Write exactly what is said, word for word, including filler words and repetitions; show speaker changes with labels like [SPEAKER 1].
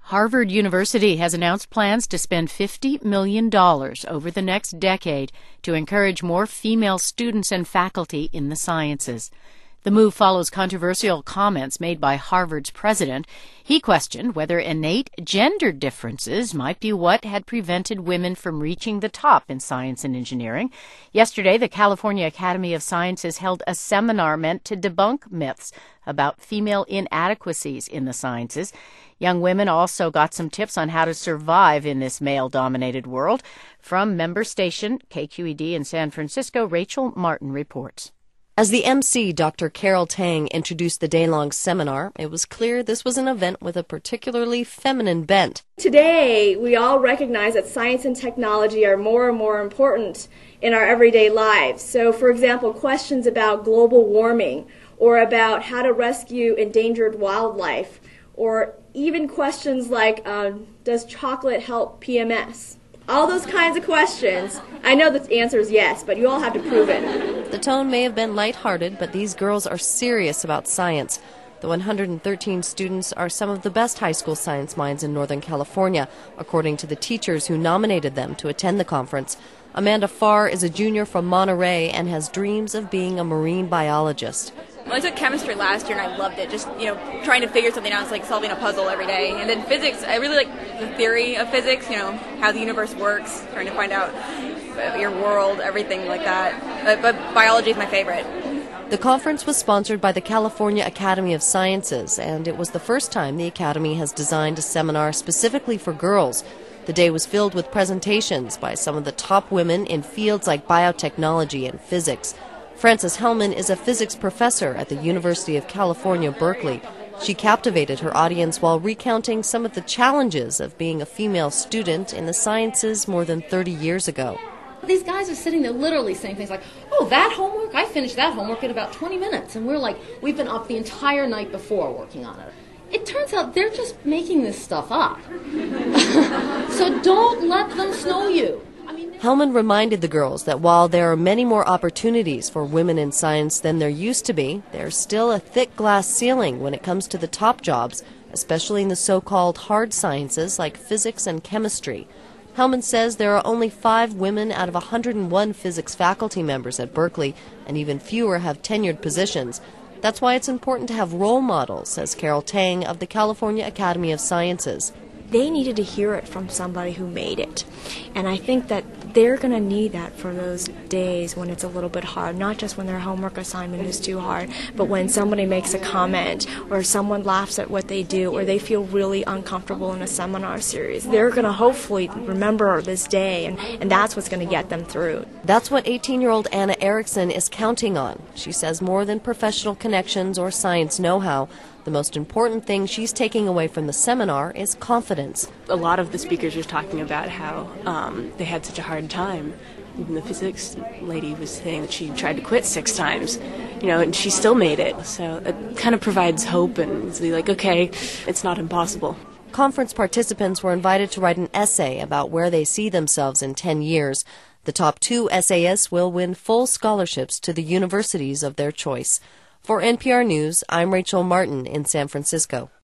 [SPEAKER 1] Harvard University has announced plans to spend fifty million dollars over the next decade to encourage more female students and faculty in the sciences. The move follows controversial comments made by Harvard's president. He questioned whether innate gender differences might be what had prevented women from reaching the top in science and engineering. Yesterday, the California Academy of Sciences held a seminar meant to debunk myths about female inadequacies in the sciences. Young women also got some tips on how to survive in this male-dominated world. From member station K Q E D in San Francisco, Rachel Martin reports.
[SPEAKER 2] As the M C, Doctor Carol Tang, introduced the day-long seminar, it was clear this was an event with a particularly feminine bent.
[SPEAKER 3] Today, we all recognize that science and technology are more and more important in our everyday lives. So, for example, questions about global warming or about how to rescue endangered wildlife, or even questions like, uh, does chocolate help P M S? All those kinds of questions. I know the answer is yes, but you all have to prove it.
[SPEAKER 2] The tone may have been lighthearted, but these girls are serious about science. The one hundred thirteen students are some of the best high school science minds in Northern California, according to the teachers who nominated them to attend the conference. Amanda Farr is a junior from Monterey and has dreams of being a marine biologist.
[SPEAKER 4] Well, I took chemistry last year and I loved it. Just, you know, trying to figure something out. It's like solving a puzzle every day. And then physics, I really like the theory of physics, you know, how the universe works, trying to find out your world, everything like that. But, but biology is my favorite.
[SPEAKER 2] The conference was sponsored by the California Academy of Sciences, and it was the first time the Academy has designed a seminar specifically for girls. The day was filled with presentations by some of the top women in fields like biotechnology and physics. Frances Hellman is a physics professor at the University of California, Berkeley. She captivated her audience while recounting some of the challenges of being a female student in the sciences more than thirty years ago.
[SPEAKER 5] These guys are sitting there literally saying things like, oh, that homework? I finished that homework in about twenty minutes. And we're like, we've been up the entire night before working on it. It turns out they're just making this stuff up. So don't let them snow you.
[SPEAKER 2] Hellman reminded the girls that while there are many more opportunities for women in science than there used to be, there's still a thick glass ceiling when it comes to the top jobs, especially in the so-called hard sciences like physics and chemistry. Hellman says there are only five women out of one hundred one physics faculty members at Berkeley, and even fewer have tenured positions. That's why it's important to have role models, says Carol Tang of the California Academy of Sciences.
[SPEAKER 6] They needed to hear it from somebody who made it. And I think that they're going to need that for those days when it's a little bit hard, not just when their homework assignment is too hard, but when somebody makes a comment or someone laughs at what they do or they feel really uncomfortable in a seminar series. They're going to hopefully remember this day, and, and that's what's going to get them through.
[SPEAKER 2] That's what eighteen-year-old Anna Erickson is counting on. She says more than professional connections or science know-how, the most important thing she's taking away from the seminar is confidence.
[SPEAKER 7] A lot of the speakers were talking about how um, they had such a hard time. Even the physics lady was saying that she tried to quit six times, you know, and she still made it. So it kind of provides hope and to be like, okay, it's not impossible.
[SPEAKER 2] Conference participants were invited to write an essay about where they see themselves in ten years. The top two essayists will win full scholarships to the universities of their choice. For N P R News, I'm Rachel Martin in San Francisco.